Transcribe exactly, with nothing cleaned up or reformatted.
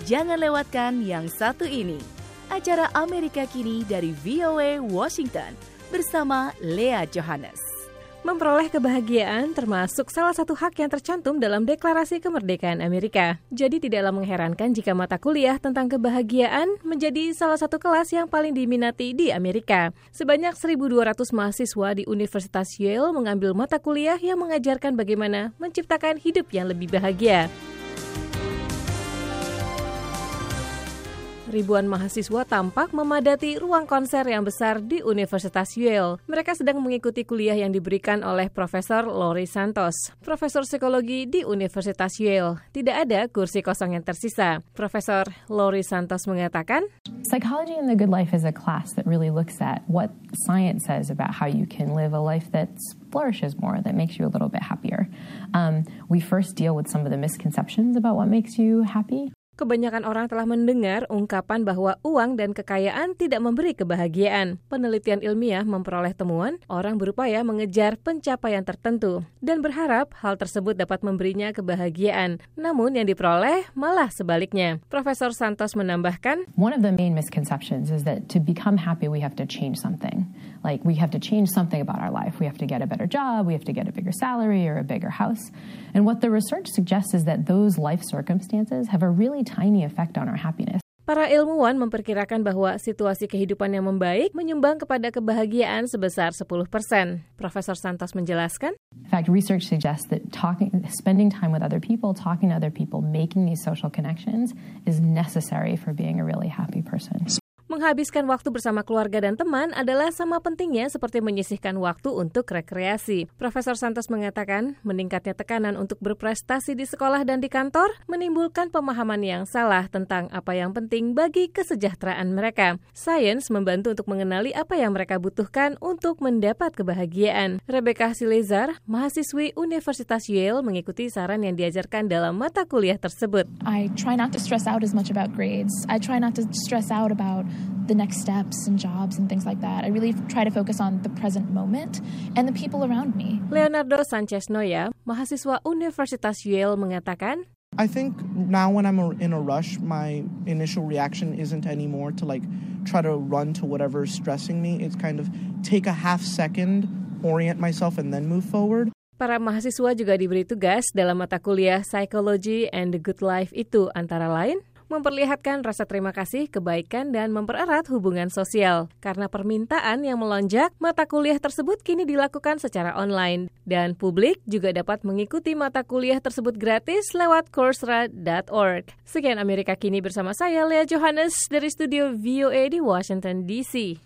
Jangan lewatkan yang satu ini. Acara Amerika Kini dari V O A Washington bersama Lea Johannes. Memperoleh kebahagiaan termasuk salah satu hak yang tercantum dalam Deklarasi Kemerdekaan Amerika. Jadi tidaklah mengherankan jika mata kuliah tentang kebahagiaan menjadi salah satu kelas yang paling diminati di Amerika. Sebanyak seribu dua ratus mahasiswa di Universitas Yale mengambil mata kuliah yang mengajarkan bagaimana menciptakan hidup yang lebih bahagia. Ribuan mahasiswa tampak memadati ruang konser yang besar di Universitas Yale. Mereka sedang mengikuti kuliah yang diberikan oleh Profesor Laurie Santos, Profesor Psikologi di Universitas Yale. Tidak ada kursi kosong yang tersisa. Profesor Laurie Santos mengatakan, Psychology in the Good Life is a class that really looks at what science says about how you can live a life that flourishes more, that makes you a little bit happier. Um, we first deal with some of the misconceptions about what makes you happy. Kebanyakan orang telah mendengar ungkapan bahwa uang dan kekayaan tidak memberi kebahagiaan. Penelitian ilmiah memperoleh temuan orang berupaya mengejar pencapaian tertentu dan berharap hal tersebut dapat memberinya kebahagiaan. Namun yang diperoleh malah sebaliknya. Profesor Santos menambahkan, One of the main misconceptions is that to become happy we have to change something. Like we have to change something about our life. We have to get a better job, we have to get a bigger salary or a bigger house. And what the research suggests is that those life circumstances have a really tiny effect on our happiness. Para ilmuwan memperkirakan bahwa situasi kehidupan yang membaik menyumbang kepada kebahagiaan sebesar sepuluh persen. Profesor Santos menjelaskan, In fact, research suggests that talking, spending time with other people, talking to other people, making these social connections is necessary for being a really happy person. Menghabiskan waktu bersama keluarga dan teman adalah sama pentingnya seperti menyisihkan waktu untuk rekreasi. Profesor Santos mengatakan, meningkatnya tekanan untuk berprestasi di sekolah dan di kantor menimbulkan pemahaman yang salah tentang apa yang penting bagi kesejahteraan mereka. Sains membantu untuk mengenali apa yang mereka butuhkan untuk mendapat kebahagiaan. Rebecca Silezar, mahasiswi Universitas Yale, mengikuti saran yang diajarkan dalam mata kuliah tersebut. I try not to stress out as much about grades. I try not to stress out about the next steps and jobs and things like that. I really try to focus on the present moment and the people around me. Leonardo Sanchez Noya, mahasiswa Universitas Yale, mengatakan, I think now when I'm in a rush, my initial reaction isn't anymore to like try to run to whatever's stressing me. It's kind of take a half second, orient myself, and then move forward. Para mahasiswa juga diberi tugas dalam mata kuliah Psychology and the Good Life itu antara lain memperlihatkan rasa terima kasih, kebaikan, dan mempererat hubungan sosial. Karena permintaan yang melonjak, mata kuliah tersebut kini dilakukan secara online. Dan publik juga dapat mengikuti mata kuliah tersebut gratis lewat coursera dot org. Sekian Amerika Kini bersama saya, Lea Johannes, dari studio V O A di Washington D C.